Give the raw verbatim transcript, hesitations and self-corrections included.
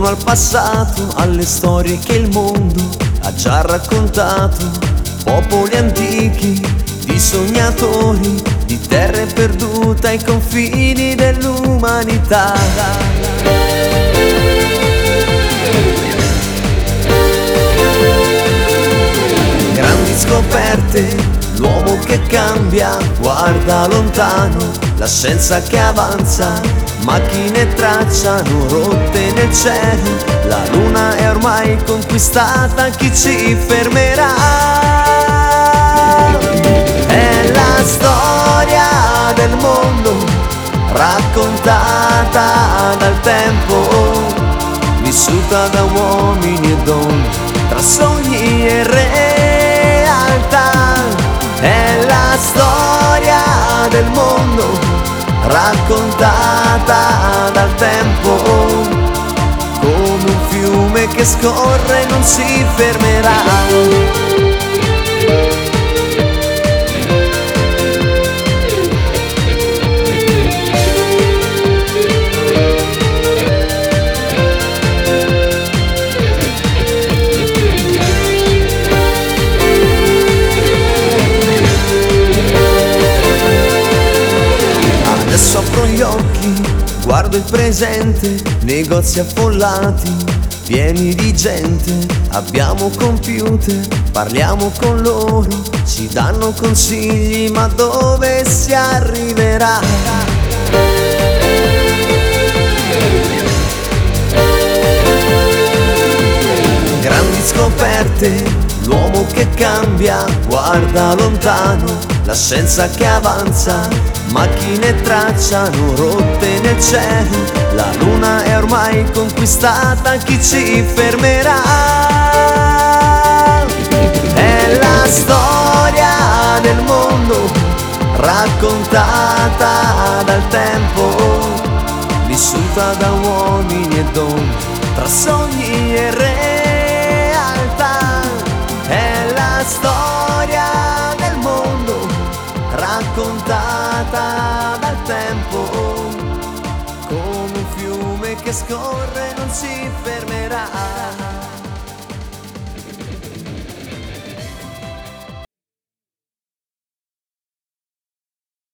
Intorno al passato, alle storie che il mondo ha già raccontato, popoli antichi, di sognatori, di terre perdute ai confini dell'umanità. Grandi scoperte, l'uomo che cambia, guarda lontano, la scienza che avanza, macchine tracciano rotte nel cielo, la luna è ormai conquistata, chi ci fermerà? È la storia del mondo, raccontata dal tempo, vissuta da uomini e donne, tra sogni e realtà. È la storia del mondo, raccontata dal tempo, come un fiume che scorre e non si fermerà. Adesso apro gli occhi, guardo il presente, negozi affollati, pieni di gente, abbiamo computer, parliamo con loro, ci danno consigli, ma dove si arriverà? Grandi scoperte, l'uomo che cambia, guarda lontano, la scienza che avanza, macchine tracciano rotte nel cielo, la luna è ormai conquistata, chi ci fermerà? È la storia del mondo, raccontata dal tempo, vissuta da uomini e donne, tra sogni e realtà. È la storia del mondo, raccontata dal tempo, come un fiume che scorre e non si fermerà.